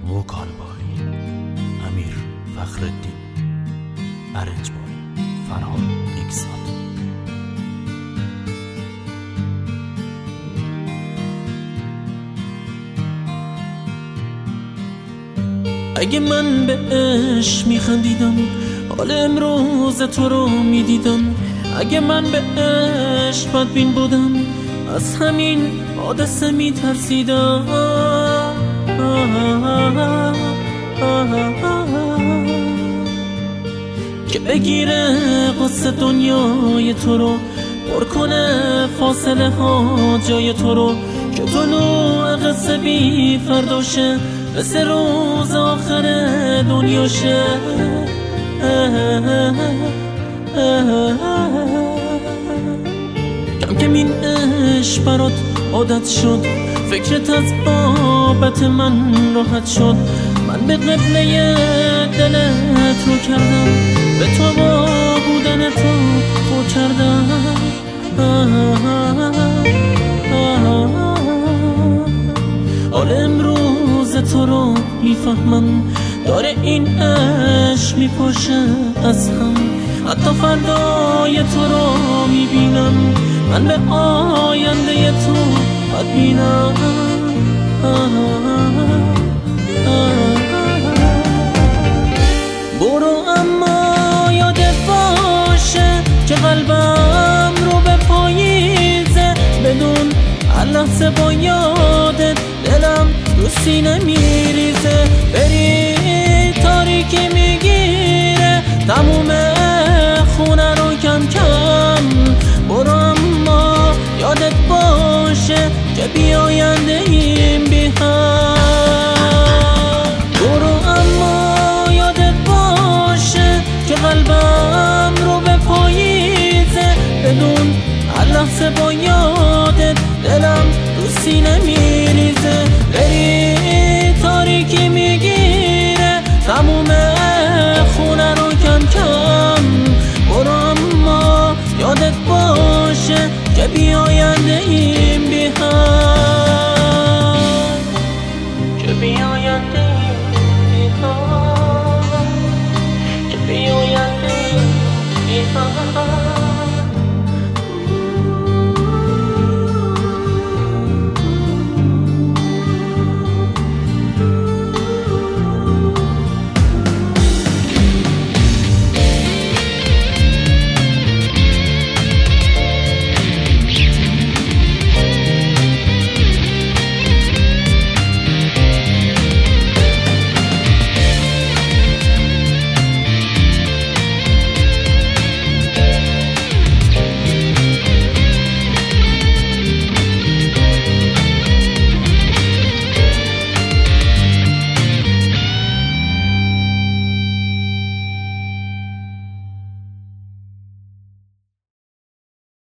وکالبای امیر فخرالدین ارنجبای فرهاد اکسات. اگه من به عشق میخندیدم حال امروز تو رو میدیدم، اگه من به عشق بدبین بودم از همین حادثه میترسیدم. که بگیره قصه دنیای تو رو، پر کنه فاصله ها جای تو رو، که طلوع قصه بی فرداشه مثل روز آخر دنیاشه. کم کم این عشق برات عادت شد، فکرت از بابت من راحت شد. من به قبله دلت رو کردم، به تو با بودن تو خو کردم. حال امروز تو رو میفهمم، داره این عشق میپاشه از هم. حتی فردای تو رو میبینم، من به آینده تو بدبینم. برو اما یادت باشه که قلبم رو به پاییزه، بدون هر لحظه با یادت دلم رو سینه میریزه. بری تاریکی میگیره تموم خونه رو کم کم. برو اما یادت باشه که بیاینده این بی هم. برو اما یادت باشه که قلبم رو به پاییزه، بدون هر لحظه با یادت دلم رو سینه میریزه.